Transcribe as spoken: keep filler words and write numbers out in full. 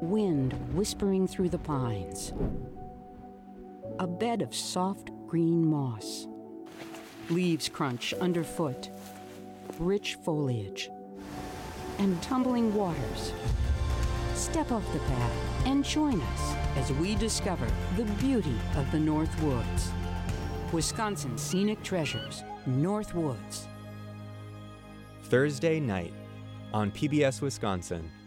wind whispering through the pines. A bed of soft green moss. Leaves crunch underfoot. Rich foliage. And tumbling waters. Step off the path and join us as we discover the beauty of the North Woods. Wisconsin Scenic Treasures, North Woods. Thursday night on P B S Wisconsin.